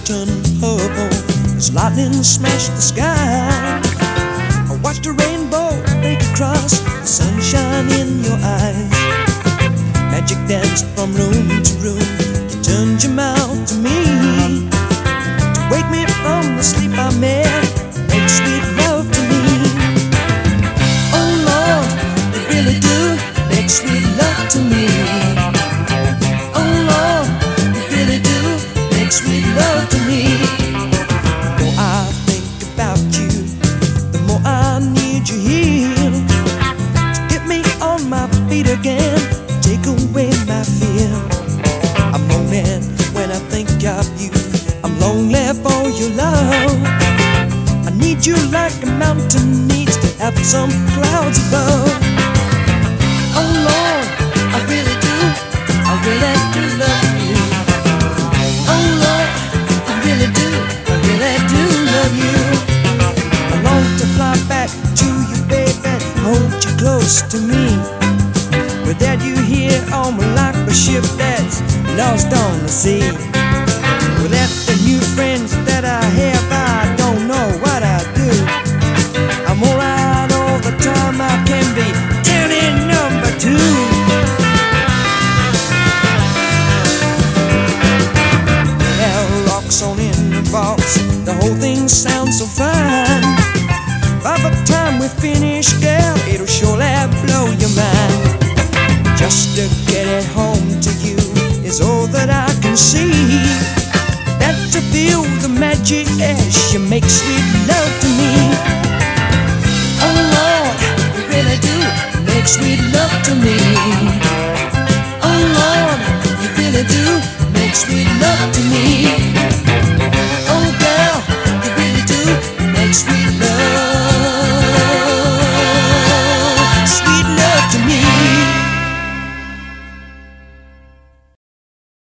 turn purple as lightning smashed the sky. I watched a rainbow break across the sunshine in your eyes. Magic danced from room to room. You turned your mouth to me to wake me from the sleep I made. Make sweet love to me. Oh Lord, you really do make sweet love to me. Oh Lord, you really do make sweet love to me. The more I think about you, the more I need you here to get me on my feet again, take away my fear. I'm lonely when I think of you. I'm lonely for your love. I need you like a mountain needs to have some clouds above. Oh Lord, I really do love you. Oh Lord, I really do love you. I long to fly back to you, baby, hold you close to me. Without you here on my like a ship that's lost on the sea. Without the new friends that I have, I don't know what I do. I'm alright all the time, I can be down in number 2. There are rocks on in the box, the whole thing sounds so fine. By the time we finish, girl, it'll surely blow your mind. Just to get it home to you is all that I can see. That to feel the magic as you make sweet love to me. Oh Lord, you really do make sweet love to me. Oh Lord, you really do make sweet love to me.